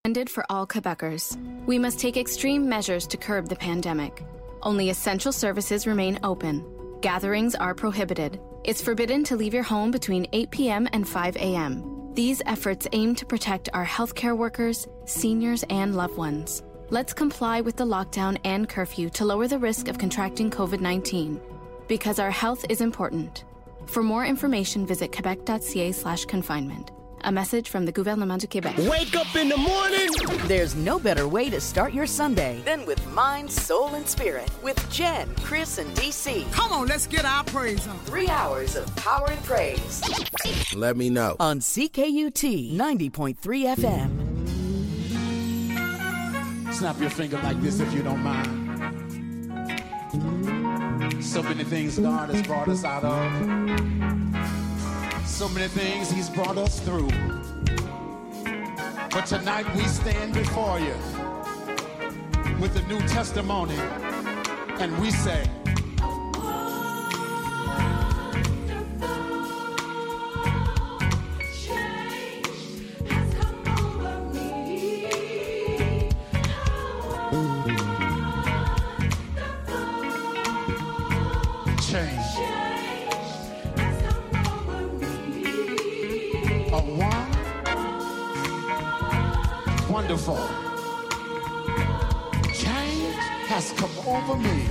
intended for all Quebecers. We must take extreme measures to curb the pandemic. Only essential services remain open. Gatherings are prohibited. It's forbidden to leave your home between 8 p.m. and 5 a.m. These efforts aim to protect our healthcare workers, seniors, and loved ones. Let's comply with the lockdown and curfew to lower the risk of contracting COVID-19. Because our health is important. For more information, visit quebec.ca/confinement. A message from the Gouvernement du Québec. Wake up in the morning! There's no better way to start your Sunday than with Mind, Soul, and Spirit with Jen, Chris, and DC. Come on, let's get our praise on. 3 hours of power and praise. Let me know. On CKUT 90.3 FM. Snap your finger like this if you don't mind. So many things God has brought us out of. So many things He's brought us through. But tonight we stand before you with a new testimony, and we say, wonderful change has come over me.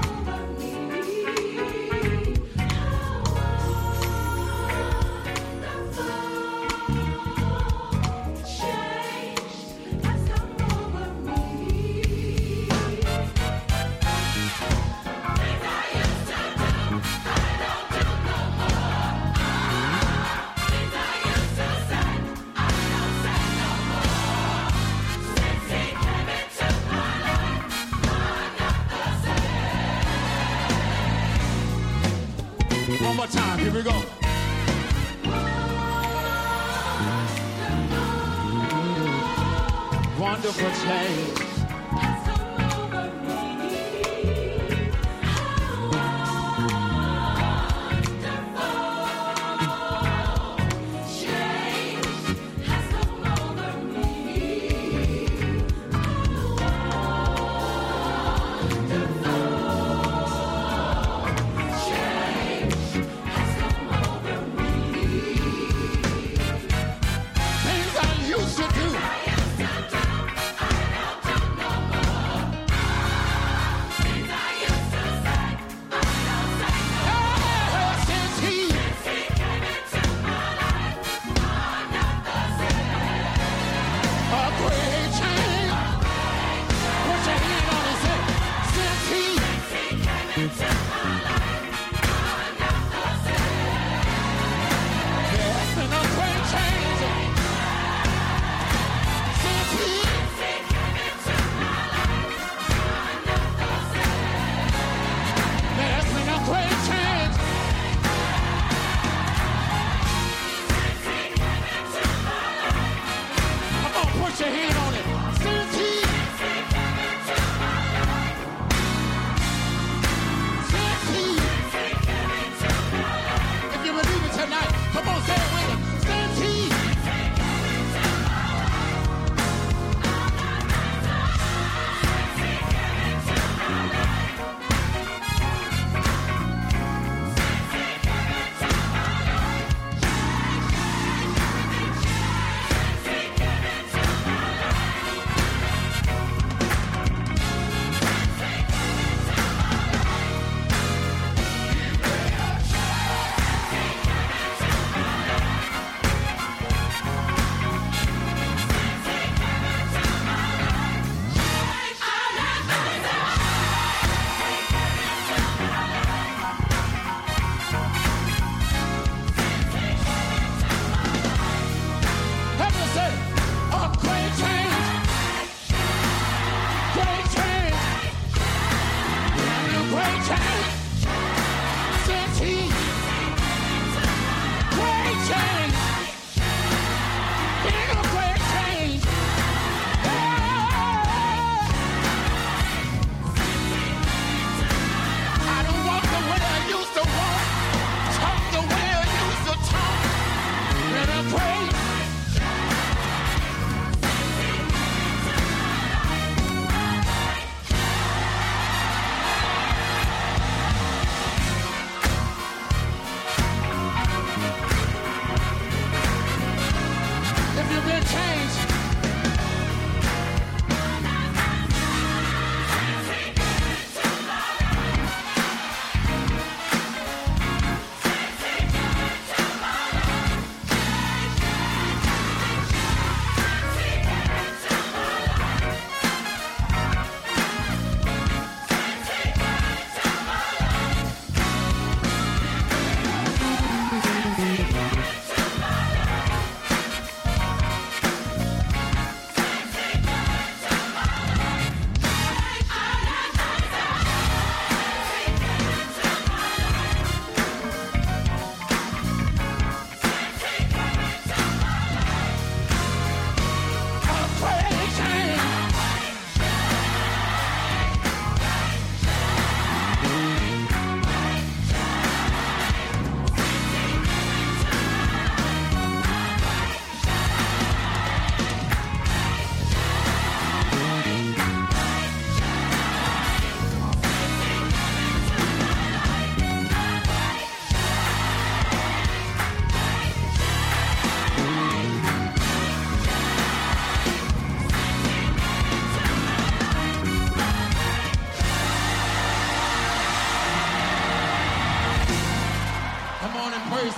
One more time, here we go. Wonderful change.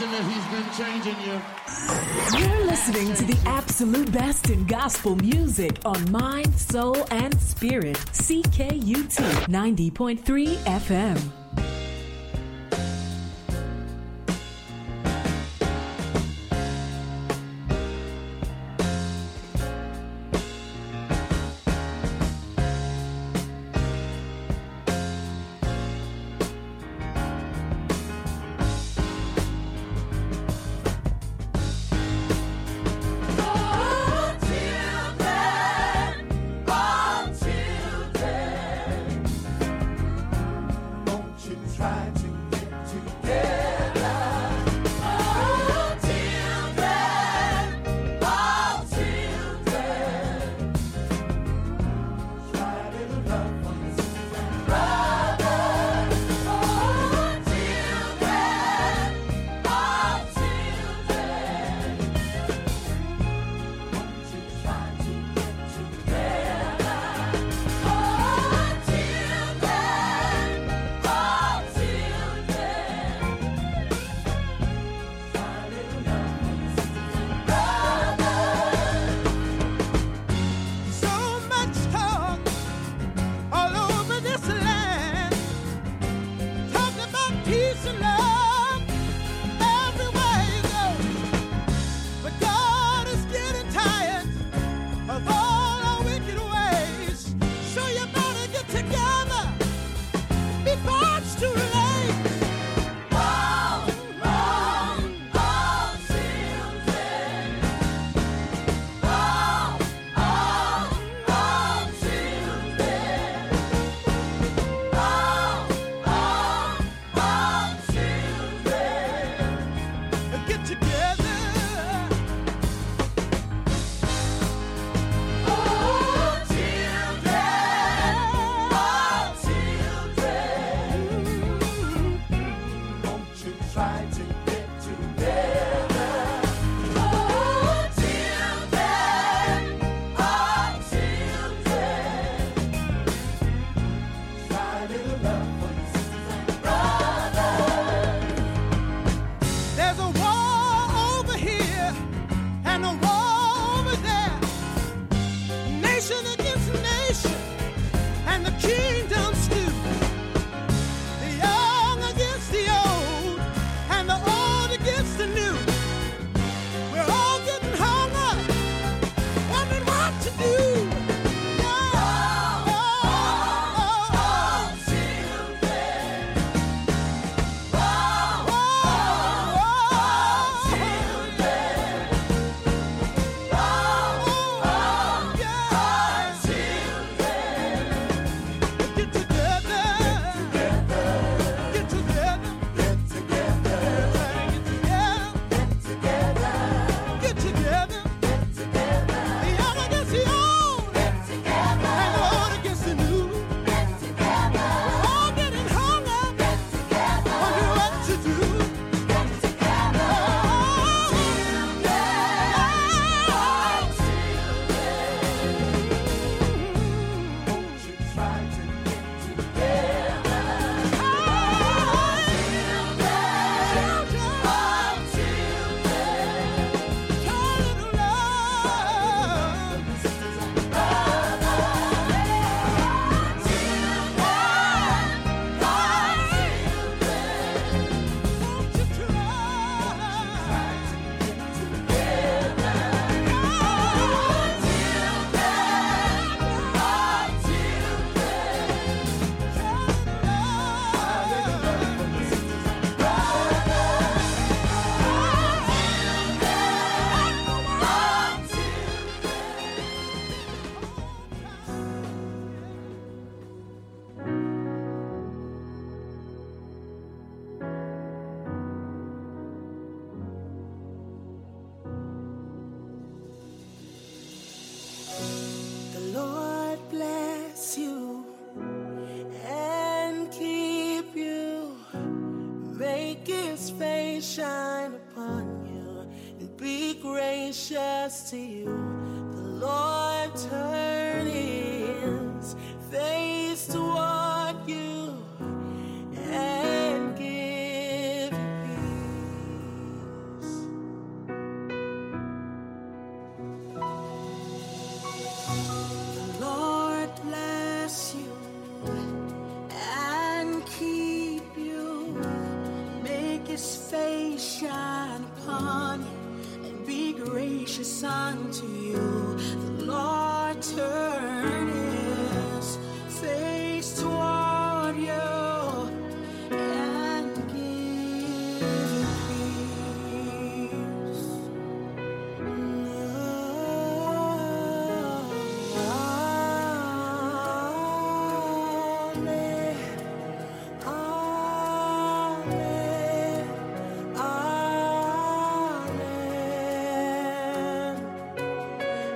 Listen, if he's been changing you. You're listening to the absolute best in gospel music on Mind, Soul, and Spirit. CKUT 90.3 FM. gracious to you. The Lord turn his face toward you and give you unto you. The Lord turn his face toward you and give you peace. Amen. Amen.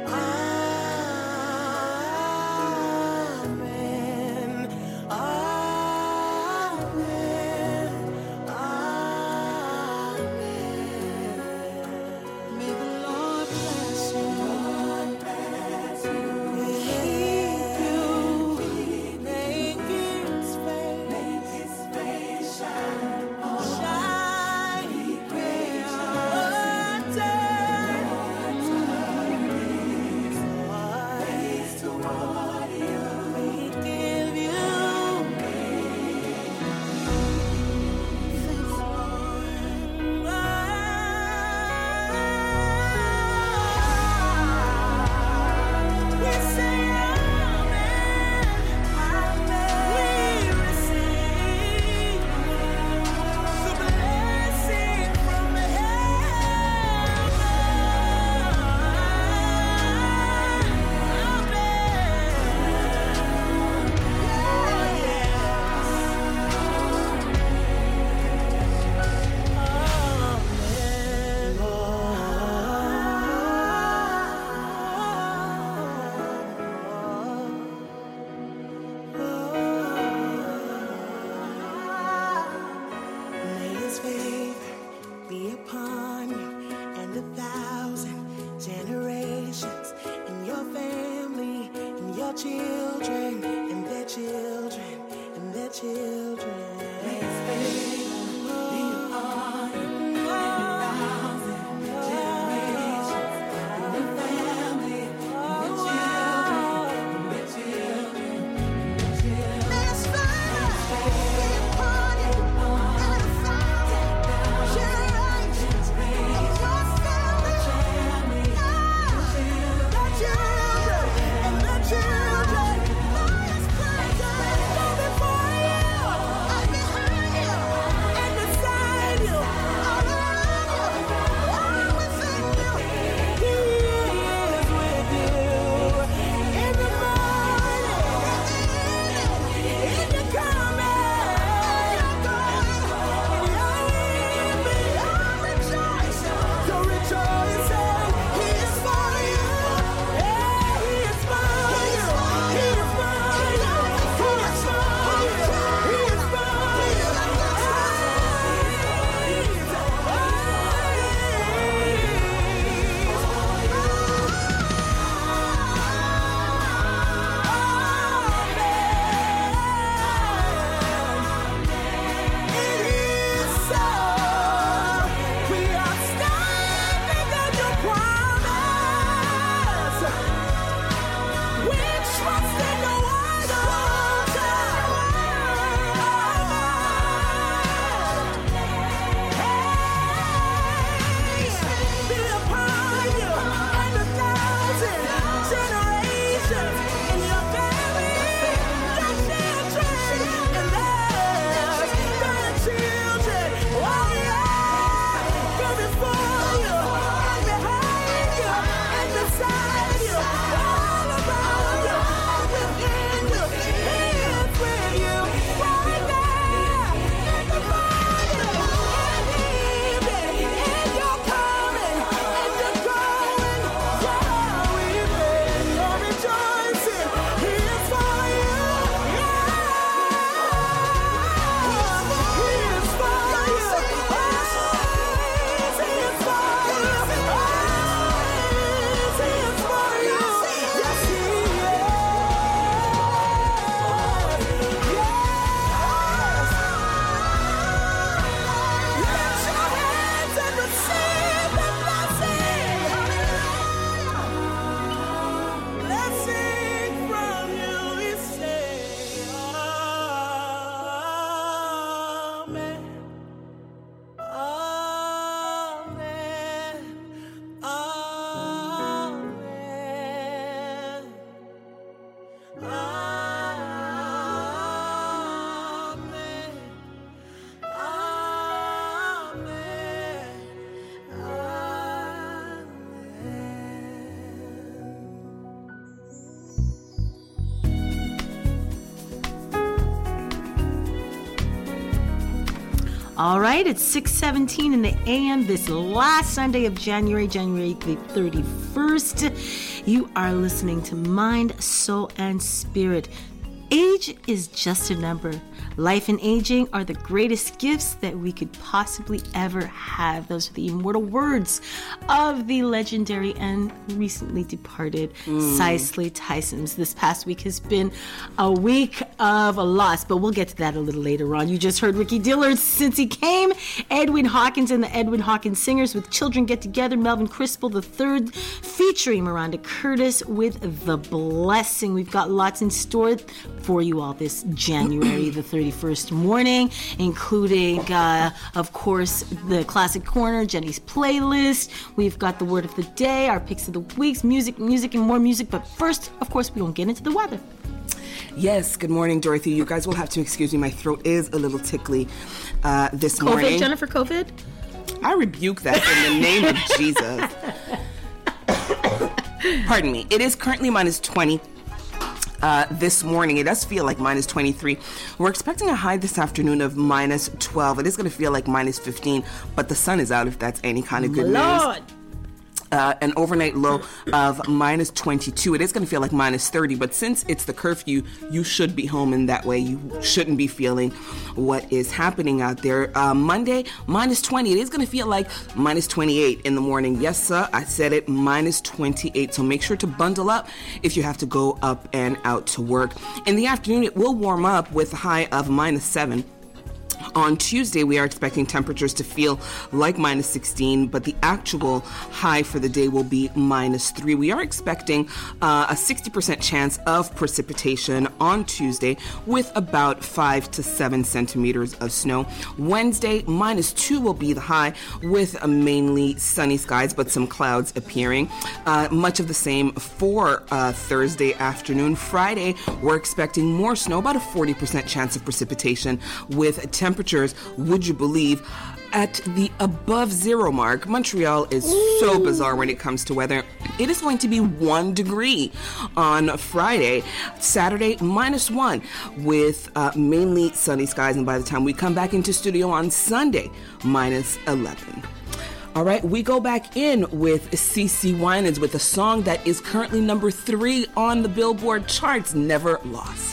All right, it's 6:17 in the a.m. this last Sunday of January the 31st. You are listening to Mind, Soul, and Spirit. Age is just a number. Life and aging are the greatest gifts that we could possibly ever have. Those are the immortal words of the legendary and recently departed Cicely Tysons. This past week has been a week of a loss, but we'll get to that a little later on. You just heard Ricky Dillard, Since He Came, Edwin Hawkins and the Edwin Hawkins Singers with Children Get Together, Melvin Crispell III, featuring Miranda Curtis with The Blessing. We've got lots in store for you all this January the 31st morning, including, of course, the Classic Corner, Jenny's playlist. We've got the word of the day, our picks of the weeks, music, and more music. But first, of course, we won't get into the weather. Yes, good morning, Dorothy. You guys will have to excuse me. My throat is a little tickly this morning. COVID, Jennifer, COVID? I rebuke that in the name of Jesus. Pardon me. It is currently minus 20. This morning. It does feel like minus 23. We're expecting a high this afternoon of minus 12. It is going to feel like minus 15, but the sun is out if that's any kind of good news. An overnight low of minus 22. It is going to feel like minus 30, but since it's the curfew, you should be home in that way. You shouldn't be feeling what is happening out there. Monday, minus 20. It is going to feel like minus 28 in the morning. Yes, sir, I said it, minus 28. So make sure to bundle up if you have to go up and out to work. In the afternoon, it will warm up with a high of minus 7. On Tuesday, we are expecting temperatures to feel like minus 16, but the actual high for the day will be minus 3. We are expecting a 60% chance of precipitation on Tuesday with about 5 to 7 centimeters of snow. Wednesday, minus 2 will be the high with mainly sunny skies, but some clouds appearing. Much of the same for Thursday afternoon. Friday, we're expecting more snow, about a 40% chance of precipitation with temperatures, would you believe, at the above zero mark. Montreal is so bizarre when it comes to weather. It is going to be 1 degree on Friday. Saturday, minus 1 with mainly sunny skies. And by the time we come back into studio on Sunday, minus 11. All right, we go back in with CeCe Winans with a song that is currently number 3 on the Billboard charts, Never Lost.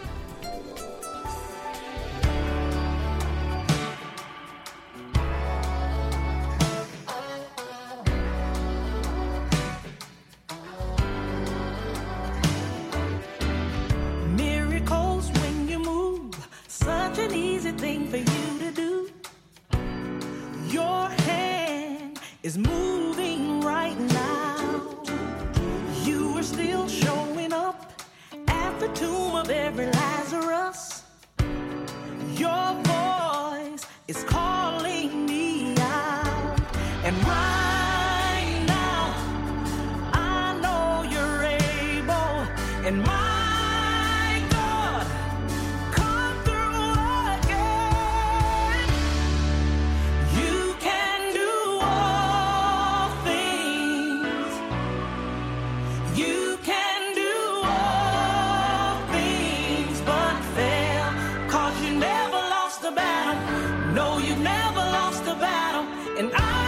Is moving right now. You are still showing up at the tomb of every Lazarus. Your voice is calling me out. And right now, I know you're able. And my God, come through again. You can do all things. You can do all things but fail. 'Cause you never lost a battle. No, you never lost a battle. And I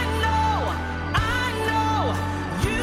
know you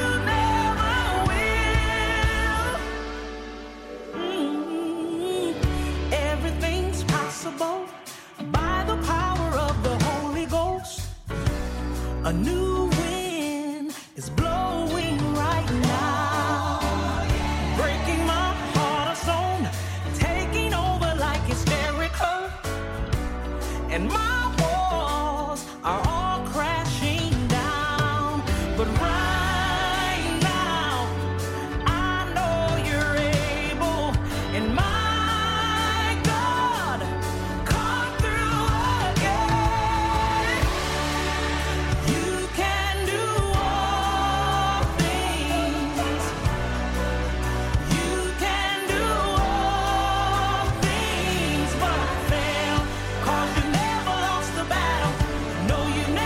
never will. Everything's possible by the power of the Holy Ghost. A new wind is blowing right now, breaking my heart of stone, taking over like it's Jericho, and my walls are all crashing down. But right now, I know you're able, and my God, come through again. You can do all things. You can do all things but fail. 'Cause you never lost the battle. No, you never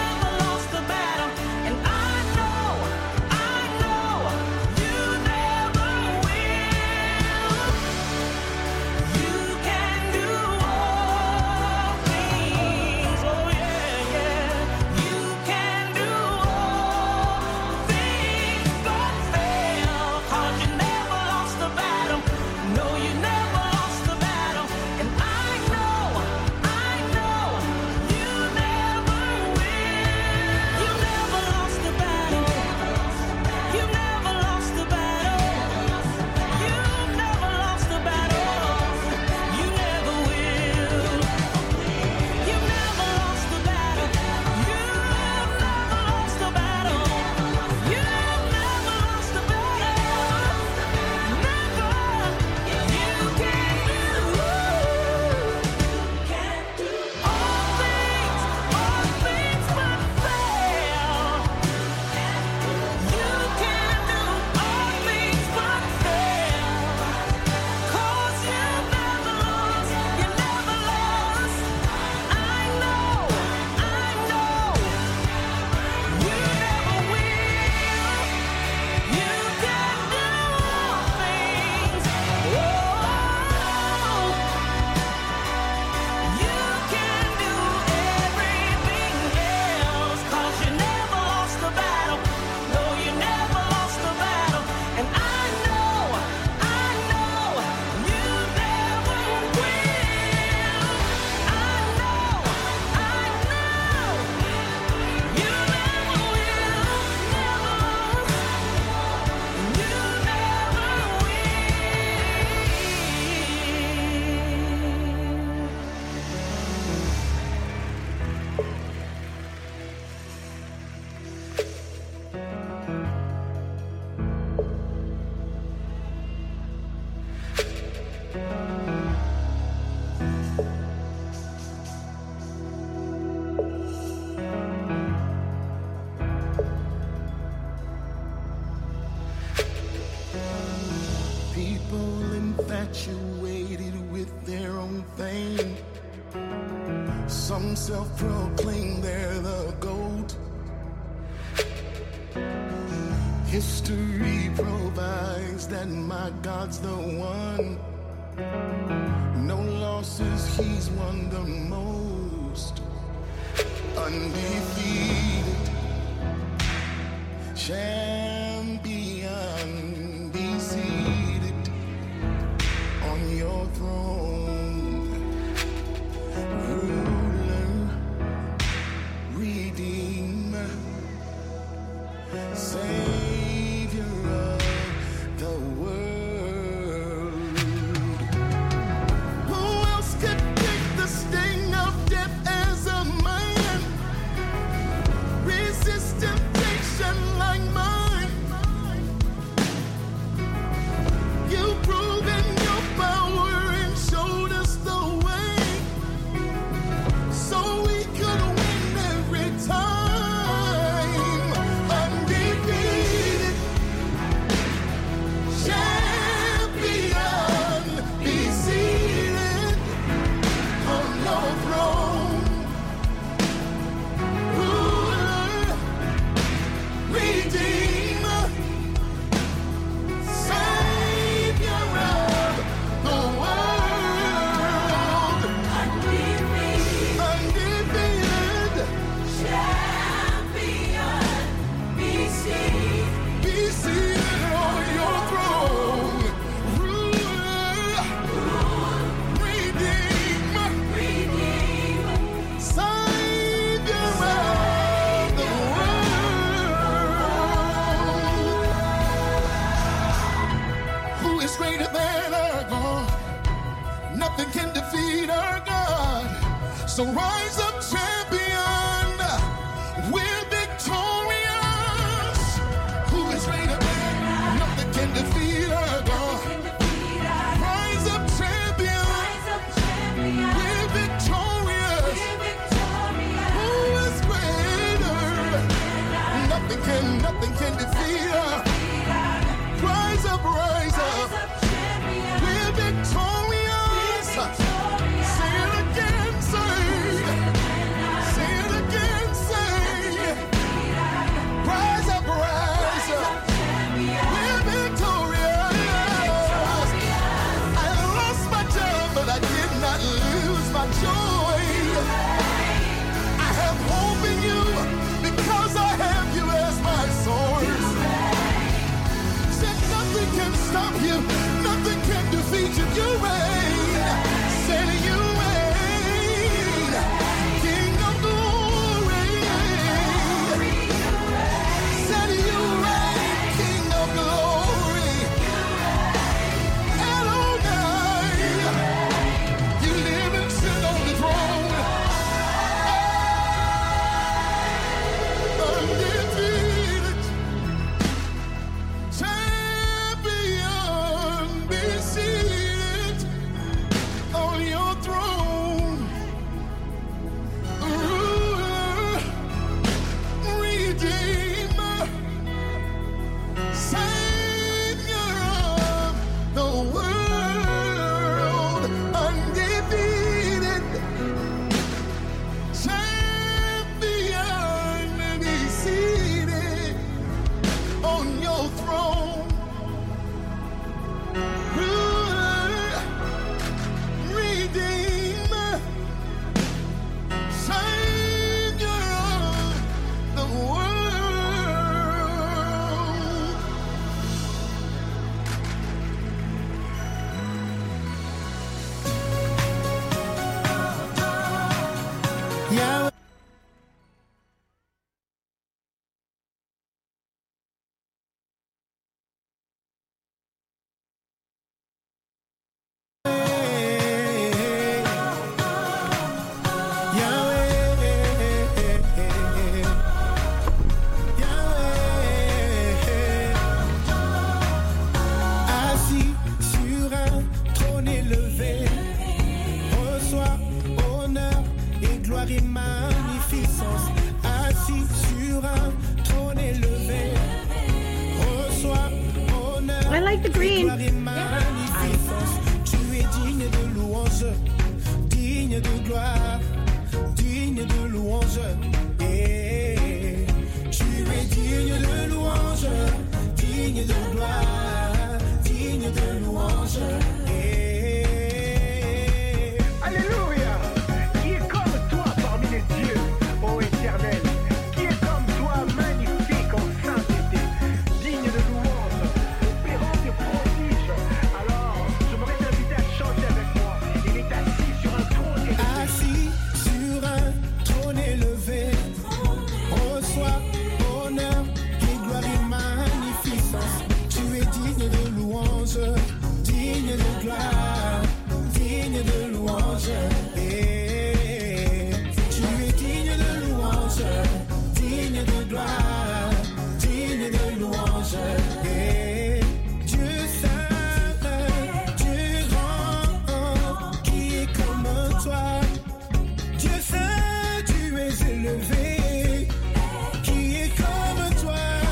self-proclaim they're the GOAT. History provides that my God's the one. No losses, he's won the most. Undefeated champion, be seated on your throne. Ruler, redeemer, savior of the world. Who else could take the sting of death as a man? Resist temptation like mine. You've proven your power and showed us the way, so we could win every time. Undefeated champion, be seated on your throne. Ruler, redeemer, savior of the world. Undefeated champion, be seated on your throne. Ruler, redeemer, savior of the world. Who is greater than our God? Nothing can defeat our God. So rise up, champion. We're victorious. Who is greater than? Nothing can defeat our God. Rise up, champion. We're victorious. Who is greater? Nothing can defeat our. Rise up, rise up. We're victorious. Say it again, say it again, say. Rise up, rise up. We're victorious. I lost my job, but I did not lose my joy. I have hope in you because I have you as my source. Said nothing can stop you, nothing can defeat you. You reign. Said you reign. King of glory. Said you reign. King of glory. Adonai. You live and sit on the throne. Undefeated champion, be seated on your throne. Ruler, redeemer, savior of the world. Undefeated champion, be seated on your throne. Ruler, redeemer, savior of the world. Yahweh. Assis sur un trône élevé, reçoit honneur et gloire et magnificence. Assis sur un trône élevé, reçoit honneur I like the et green. gloire et magnificence. Tu es digne de louange, digne de gloire, digne digne de gloire, digne de louange. Alléluia. Qui est comme toi parmi les dieux, ô Éternel? Qui est comme toi magnifique en sainteté, digne de louange, opérant des prodiges? Alors, je m'aurais invité à chanter avec moi. Il est assis sur un trône élevé. Assis sur un trône élevé, reçois honneur et gloire et magnificence. Tu es digne de louange, digne de gloire, digne de louange. Tu es digne de louange, digne de gloire, digne de louange. Dieu saint, Dieu grand, qui est comme toi. Dieu saint, tu es élevé, qui est comme toi,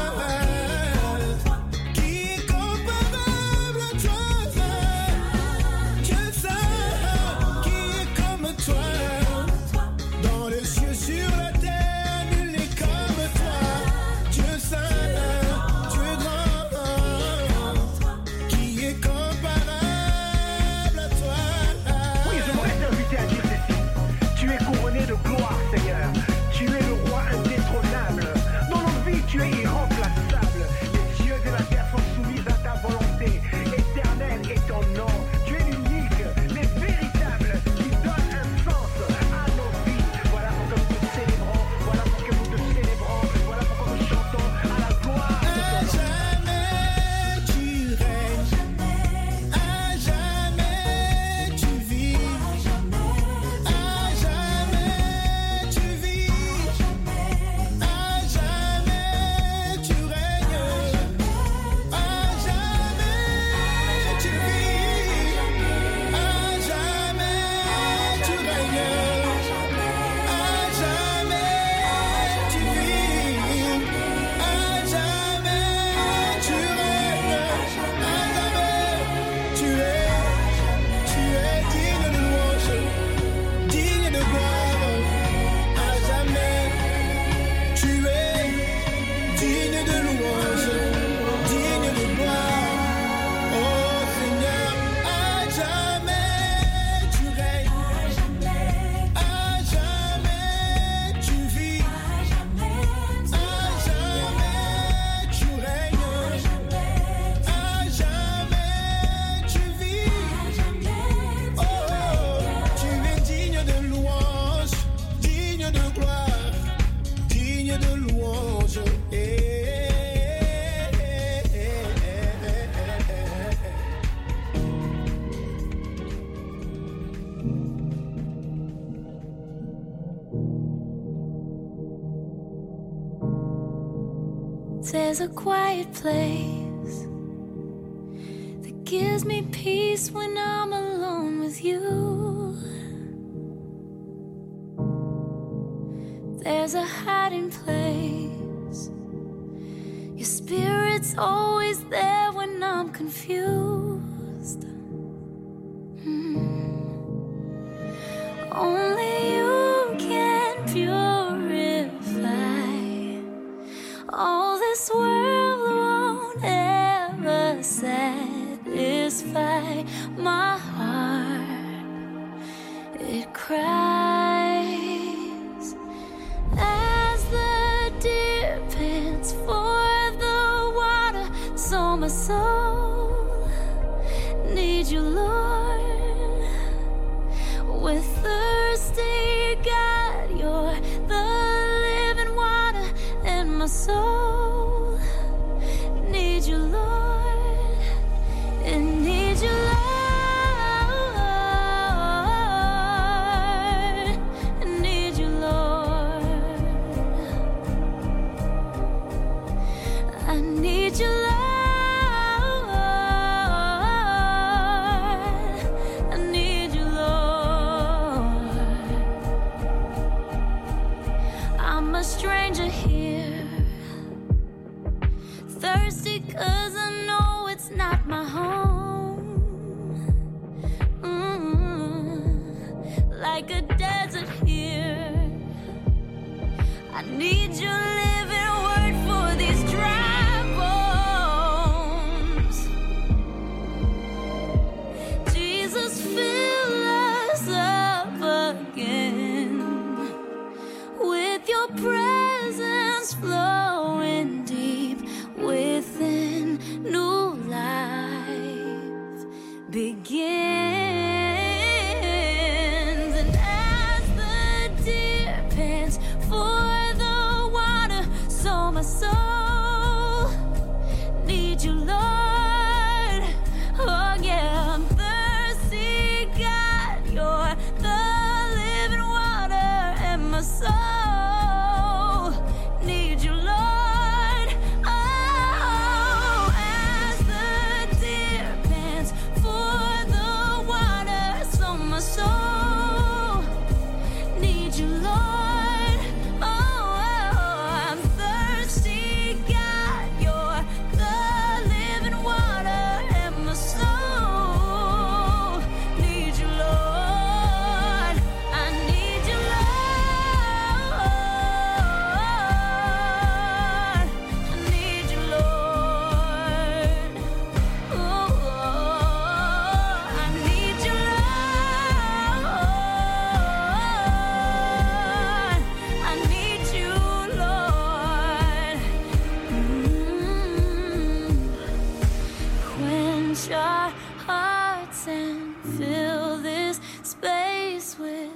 qui est comparable à toi. Dieu saint, qui est comme toi, dans les cieux, sur la terre, nul n'est comme toi. Dieu saint, Dieu grand, qui est comparable à toi. Oui, je m'aurais invité à dire ceci. Tu es couronné de gloire, Seigneur. Tu es le roi indétrônable. Dans nos vies, tu es irremplaçable. Les cieux et la terre sont soumis à ta volonté. Éternel est ton nom. Tu es l'unique, l'invéritable, qui donne un sens à nos vies. Voilà pourquoi nous te célébrons. Voilà pourquoi nous te célébrons. Voilà pourquoi nous chantons à la gloire de À ton nom. jamais tu règnes, à jamais tu vis, à jamais tu vis, à jamais tu règnes, à jamais tu vis, à jamais tu règnes, à jamais tu vis, à jamais tu règnes, à jamais tu es digne de louange, digne de gloire, à jamais tu es digne de louange, digne de gloire, oh Seigneur, à jamais tu règnes, à jamais tu vis, à jamais tu règnes, à jamais tu vis, oh tu es digne de louange, digne de gloire, digne de louange. There's a quiet place that gives me peace when I'm alone with you. There's a hiding place. Your spirit's always there when I'm confused. Only you can purify. All this world won't ever satisfy my heart. It cries as the deer pants for the water. So my soul needs you, Lord. With thirsty God, you're the living water, and my soul needs you, Lord. It needs you, Lord. It needs you, Lord. I need you, Lord. I need you, Lord. I'm a stranger here, thirsty 'cause I know it's not my home. Like a desert here, I need your living word for these dry bones.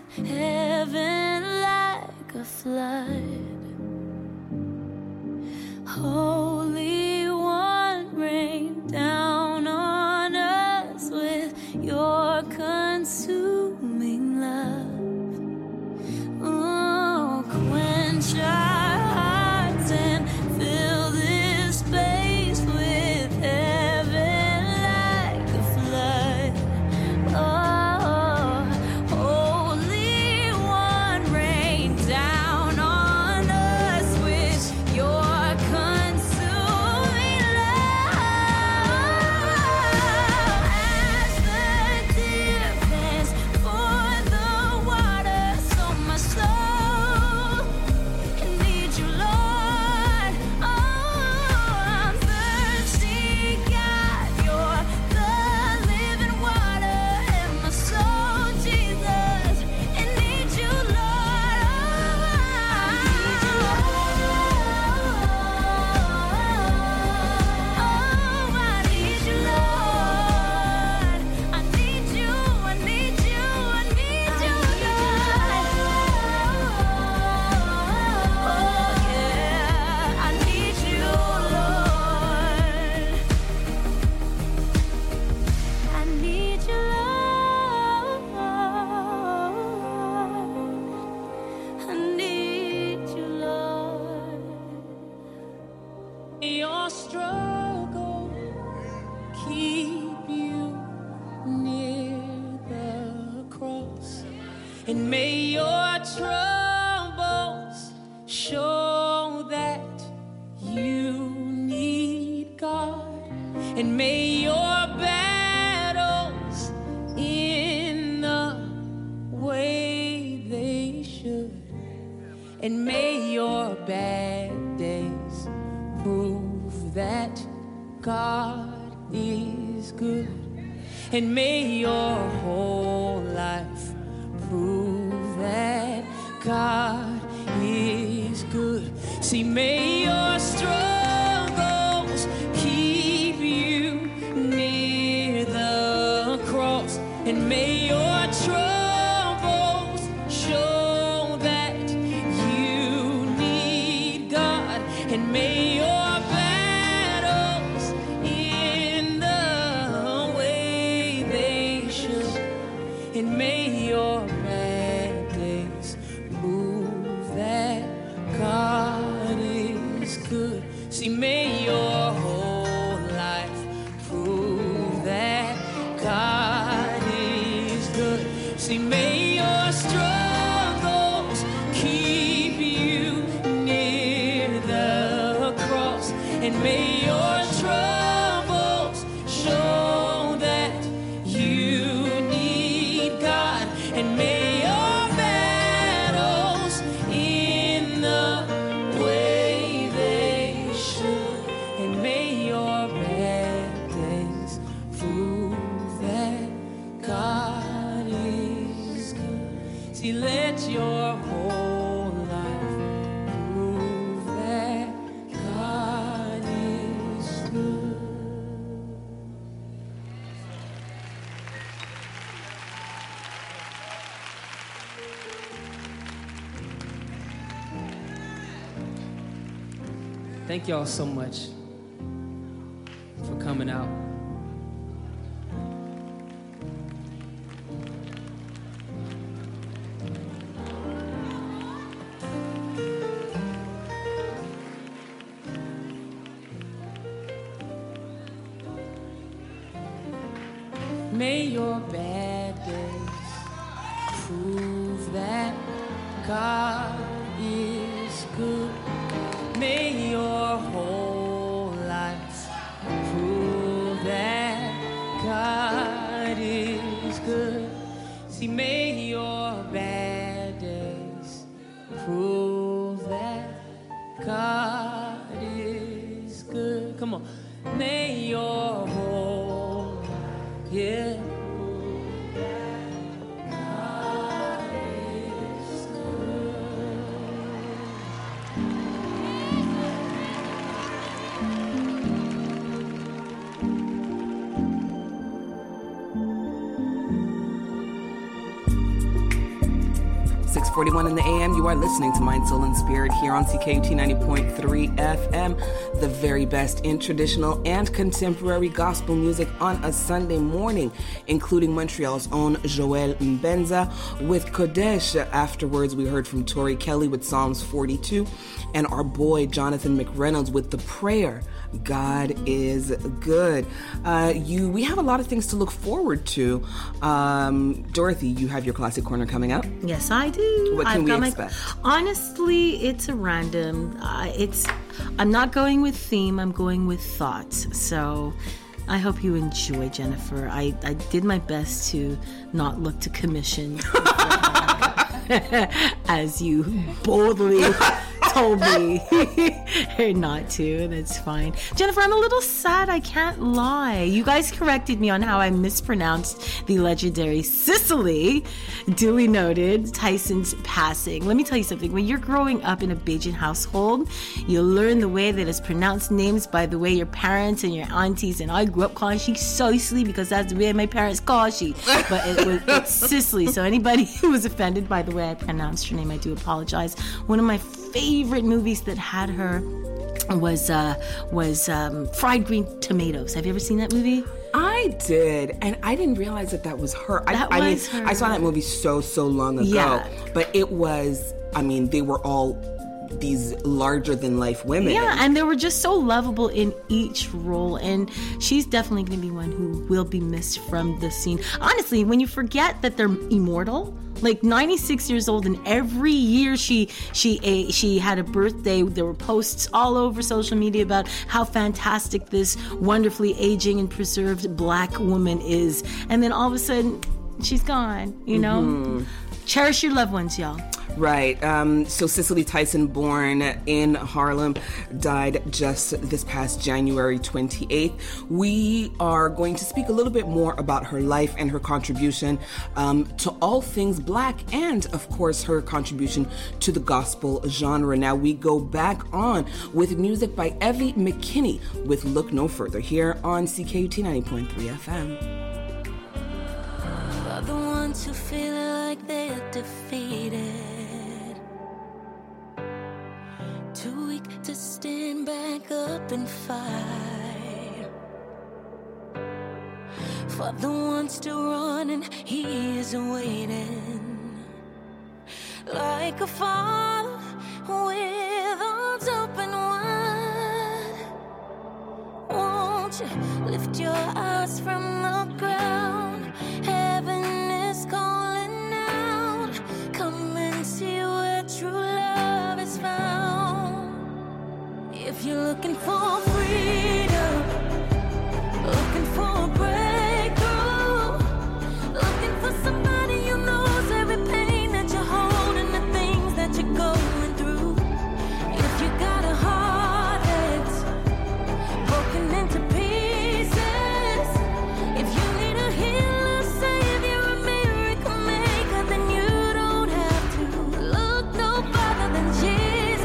heaven like a flood. Holy One, rain down on us with your consuming love. Oh, quench our hearts and fill this space with heaven like a flood. Oh, Holy One, rain down on us with your consuming love. As the deer pants for the water, so my soul needs you, Lord. Oh, I'm thirsty, God, you're the living water, and my soul, Jesus, it needs you, Lord. Your struggle keep you near the cross, and may your troubles show that you need God, and may your battles in the way they should, and may your bad days prove that God is good, and may your whole life prove that God is good. See, may your struggles keep you near the cross, and may your troubles show that you need God, and may your battles in the way they should, and may your bad days prove that God is good. See, may your whole life prove that God is good. See, may your struggles keep you near the cross, and may your troubles show that you need God, and may your battles in the way they should, and may your bad days prove that God is good. See, let your whole life prove that God is good. Thank y'all so much for coming out. May your bad days prove that God is good. May your whole life prove that God is good. See, may your bad days prove that God is good. Come on. May your whole life, yeah. 6:41 in the AM, you are listening to Mind, Soul, and Spirit here on CKUT 90.3 FM, the very best in traditional and contemporary gospel music on a Sunday morning, including Montreal's own Joel Mbenza with Kodesh. Afterwards, we heard from Tori Kelly with Psalms 42, and our boy Jonathan McReynolds with The Prayer, God is Good. We have a lot of things to look forward to. Dorothy, you have your Classic Corner coming up? Yes, I do. What can we expect? Honestly, it's a random. I'm not going with theme. I'm going with thoughts. So I hope you enjoy, Jennifer. I did my best to not look to commission as you boldly told me not to. That's fine. Jennifer, I'm a little sad. I can't lie. You guys corrected me on how I mispronounced the legendary Cicely, duly noted, Tyson's passing. Let me tell you something. When you're growing up in a Bajan household, you learn the way that it's pronounced names by the way your parents and your aunties, and I grew up calling she Cicely because that's the way my parents call she. But it's Cicely. So anybody who was offended by the way I pronounced her name, I do apologize. One of my favorite movies that had her was Fried Green Tomatoes. Have you ever seen that movie? I did, and I didn't realize that was her. I mean, I saw that movie so long ago, yeah. But it was, I mean, they were all these larger-than-life women. Yeah, and they were just so lovable in each role, and she's definitely going to be one who will be missed from the scene. Honestly, when you forget that they're immortal, like 96 years old, and every year she had a birthday. There were posts all over social media about how fantastic this wonderfully aging and preserved Black woman is, and then all of a sudden she's gone. You know, Cherish your loved ones, y'all. Right. So Cicely Tyson, born in Harlem, died just this past January 28th. We are going to speak a little bit more about her life and her contribution to all things Black, and of course her contribution to the gospel genre. Now we go back on with music by Evie McKinney with Look No Further here on CKUT 90.3 FM. For the ones who feel like they're defeated, too weak to stand back up and fight. For the ones still running, he is waiting. Like a father with arms open wide. Won't you lift your eyes from the ground? Heaven is calling out. Come and see where true love is found. If you're looking for freedom, looking for a breakthrough, looking for somebody who knows every pain that you're holding, the things that you're going through. If you got a heart that's broken into pieces, if you need a healer, savior, a miracle maker, then you don't have to look no further than Jesus.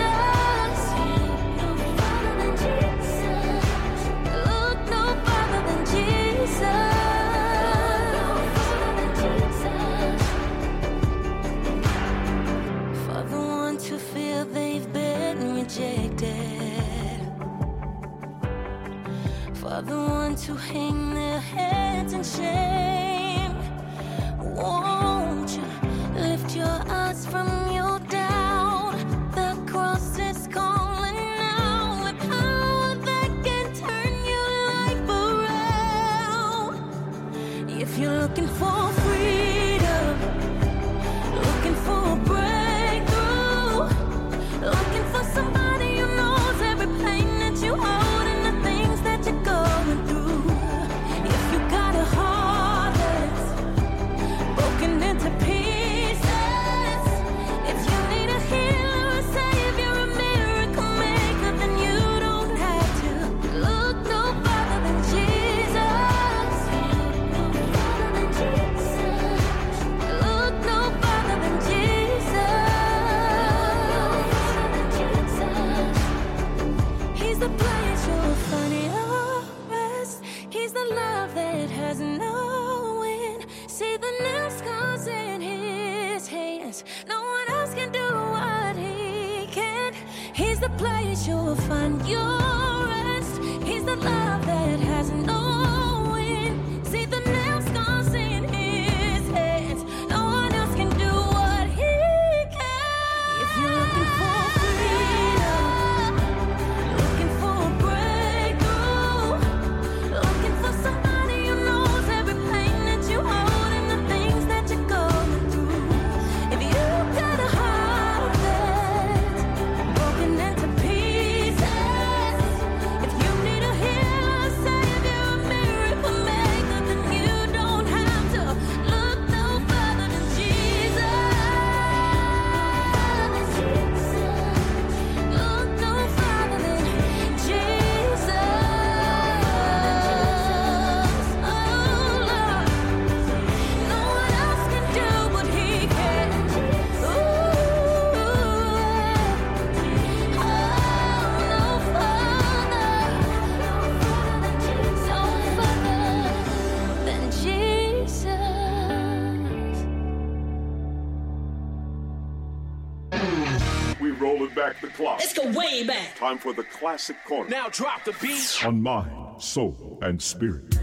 For the ones who hang their heads in shame, won't you lift your eyes from your doubt? The cross is calling now with power that can turn your life around. If you're looking for freedom, looking for a breakthrough, looking for somebody who knows every pain that you hold and the things that you're going through. If you got a heart that's broken into pieces, if you need a healer, a savior, a miracle maker, then you don't have to look no further than Jesus. Look no further than Jesus. He's the place you'll find your rest. He's the love that has no end. See the nail scars in his hands. No one He's the place you'll find your rest. He's the love that has no end. See the nail scars in his hands. No one else can do what he can. If you're looking for freedom, looking for a breakthrough, looking for somebody who knows every pain that you hold and the things that you're going through. If you've got a heart that's broken into pieces, if you need a healer, savior, a miracle maker, then you don't have to look no further than Jesus. Look no further than Jesus. Oh Lord, no one else can do what He can. Ooh, oh, no further than Jesus. We rolling back the clock. Let's go way back. Time for the classic corner. Now drop the beat. On Mind, Soul, and Spirit.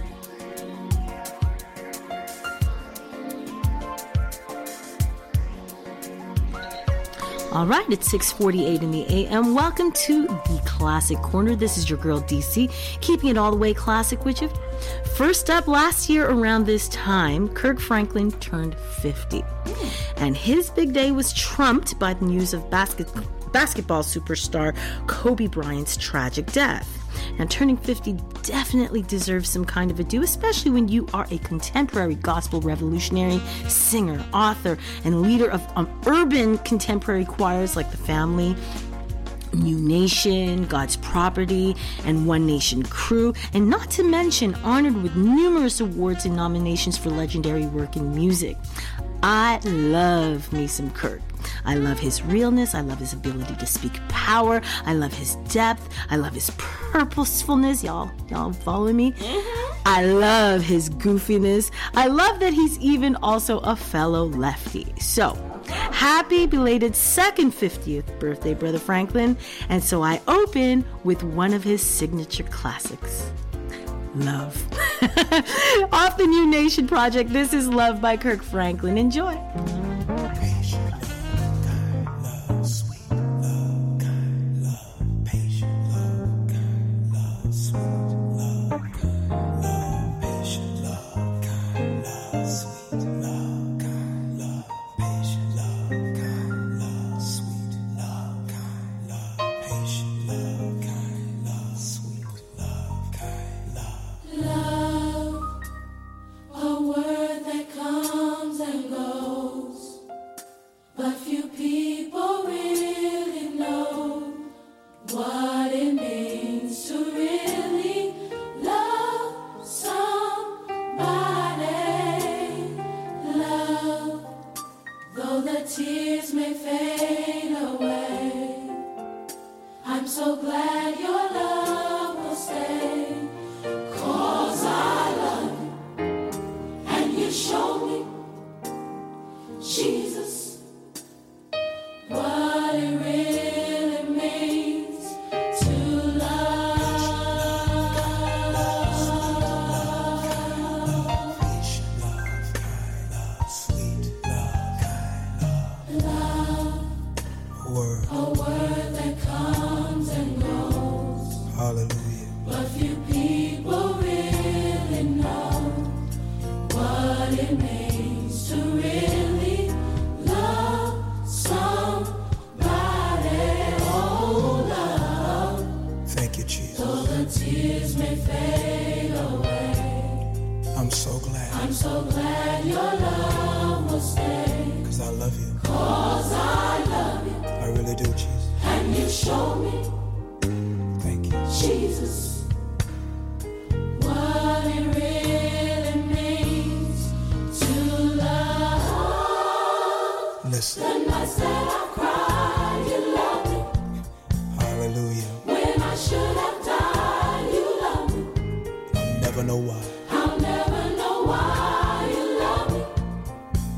All right, it's 6:48 in the a.m. Welcome to the Classic Corner. This is your girl DC, keeping it all the way classic with you. First up, last year around this time, Kirk Franklin turned 50. And his big day was trumped by the news of basketball superstar Kobe Bryant's tragic death. Now, turning 50 definitely deserves some kind of a due, especially when you are a contemporary gospel revolutionary, singer, author, and leader of urban contemporary choirs like The Family, New Nation, God's Property, and One Nation Crew, and not to mention honored with numerous awards and nominations for legendary work in music. I love me some Kirk. I love his realness. I love his ability to speak power. I love his depth. I love his purposefulness. Y'all follow me? I love his goofiness. I love that he's even also a fellow lefty. So, happy belated second 50th birthday, Brother Franklin. And so I open with one of his signature classics. Love. Off the New Nation Project, this is Love by Kirk Franklin. Enjoy.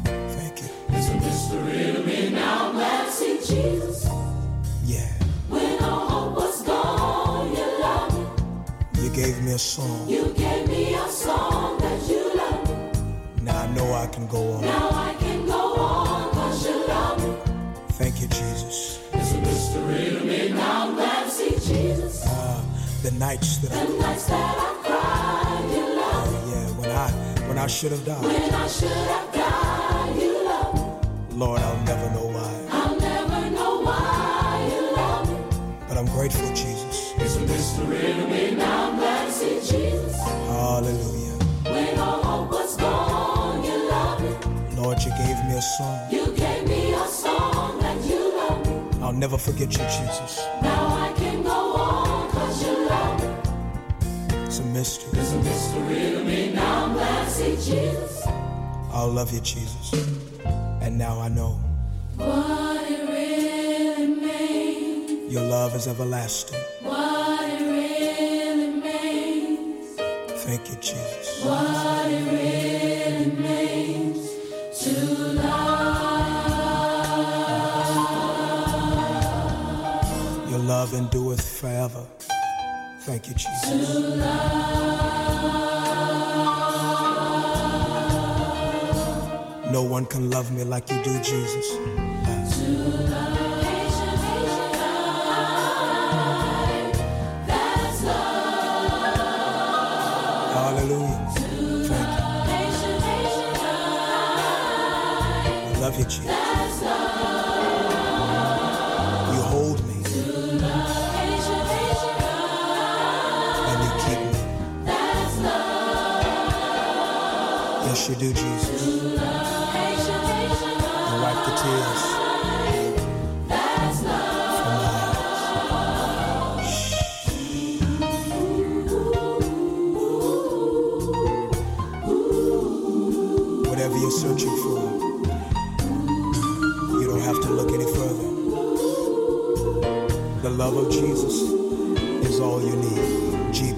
It's a mystery to me now. I'm glad to see Jesus. Yeah. When a song. You gave me a song that you love me. Now I know I can go on. Now I can go on 'cause you love me. Thank you, Jesus. It's a mystery to me. Now I'm glad to see Jesus. The nights that I cried, you love me. When I should have died. When I should have died, you love me. Lord, I'll never know why. I'll never know why you love me. But I'm grateful, Jesus. It's a mystery to me. Now I'm glad to see Jesus. Hallelujah. When all hope was gone, you love me. Lord, you gave me a song. You gave me a song that you love me. I'll never forget you, Jesus. Now I can go on 'cause you love me. It's a mystery. It's a mystery to me. Now I'm glad to see Jesus. I'll love you, Jesus. And now I know What it really means. your love is everlasting. What it really means. Thank you, Jesus. What it really means to love. Your love endureth forever. Thank you, Jesus. To love. No one can love me like you do, Jesus. To love. That's love. Hallelujah. Thank you. I love you, Jesus. That's love. You hold me. To love. And you keep me. That's love. Yes, you do, Jesus. You wipe the tears That's from my eyes. Whatever you're searching for, you don't have to look any further. The love of Jesus is all you need. GP.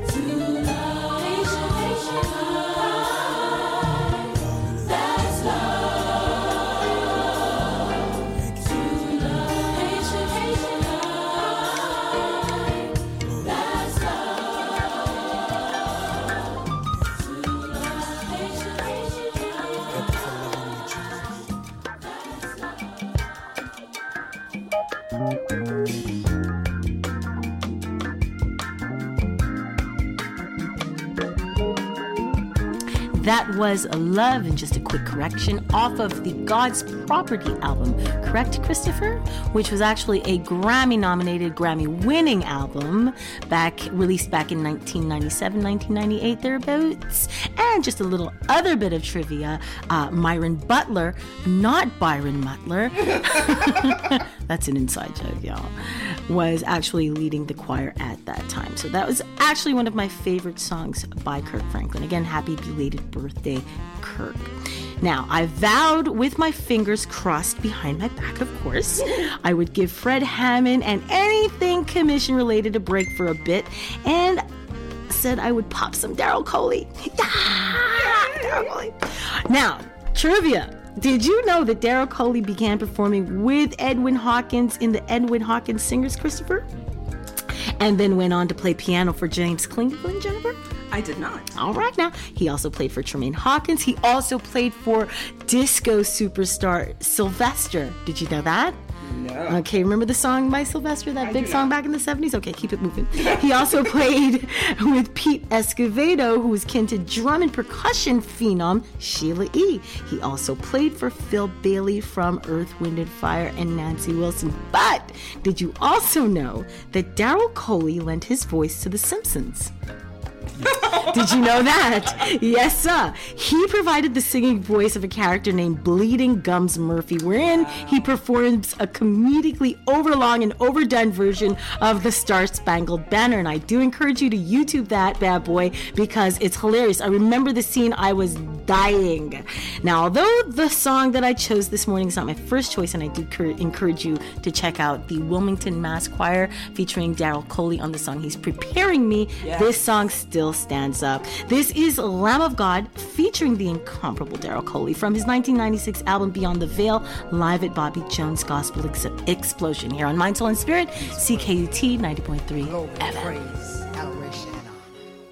That was Love, and just a quick correction, off of the God's Property album, correct, Christopher? Which was actually a Grammy-nominated, Grammy-winning album, released back in 1997, 1998, thereabouts. And just a little other bit of trivia, Myron Butler, not Byron Mutler, that's an inside joke, y'all, was actually leading the choir at that time. So that was actually one of my favorite songs by Kirk Franklin. Again, happy belated birthday, Kirk. Now, I vowed with my fingers crossed behind my back, of course, I would give Fred Hammond and anything commission related a break for a bit, and said I would pop some Daryl Coley. Daryl Coley. Now, trivia. Did you know that Daryl Coley began performing with Edwin Hawkins in the Edwin Hawkins Singers, Christopher? And then went on to play piano for James Cleveland, Jennifer? I did not. All right, now. He also played for Tremaine Hawkins. He also played for disco superstar Sylvester. Did you know that? No. Okay, remember the song by Sylvester, that big song back in the 70s? Okay, keep it moving. He also played with Pete Escovedo, who was kin to drum and percussion phenom Sheila E. He also played for Phil Bailey from Earth, Wind & Fire and Nancy Wilson. But did you also know that Daryl Coley lent his voice to The Simpsons? Did you know that? Yes, sir. He provided the singing voice of a character named Bleeding Gums Murphy, wherein he performs a comedically overlong and overdone version of the Star Spangled Banner. And I do encourage you to YouTube that bad boy because it's hilarious. I remember the scene, I was dying. Now, although the song that I chose this morning is not my first choice, and I do encourage you to check out the Wilmington Mass Choir featuring Daryl Coley on the song He's Preparing Me, this song still stands up. This is Lamb of God featuring the incomparable Daryl Coley from his 1996 album Beyond the Veil, live at Bobby Jones Gospel Explosion here on Mind, Soul, and Spirit, CKUT 90.3 FM. Praise, adoration, and honor.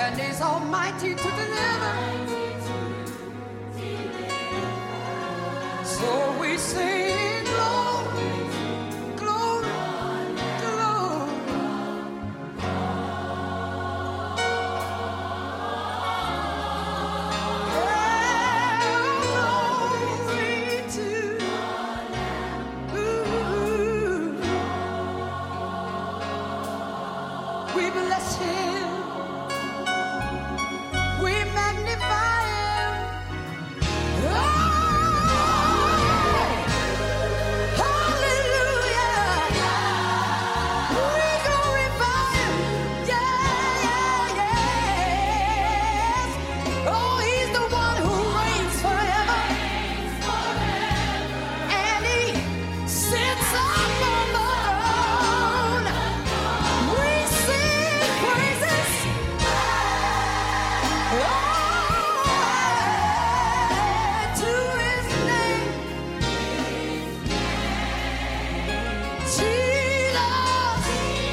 and He's almighty to deliver. So we sing glory, glory, glory. Glory to we bless Him, we magnify Him. Hallelujah, we glorify Him. Yeah, yes. Oh, He's the one who reigns forever, and He sits up on the throne. We sing praises. To His name, Jesus,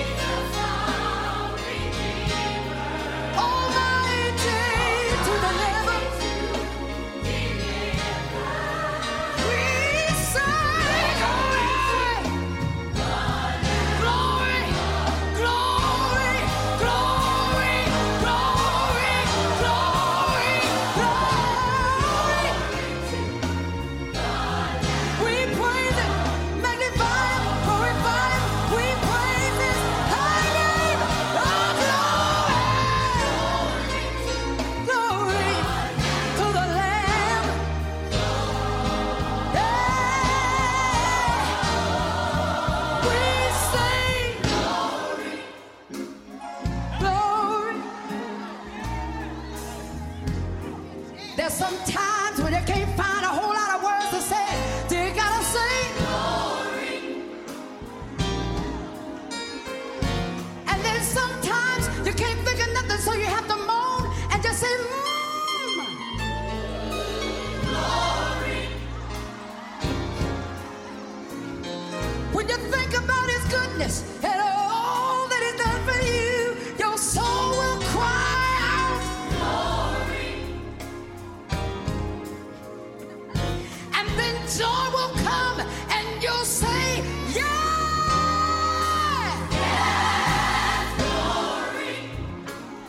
almighty to deliver. We sing glory, glory, glory, glory, we praise Him, magnify Him, glorify Him. We praise His high name. Oh, glory, glory to the Lamb. Yeah. We sing glory. There's some times when you can't find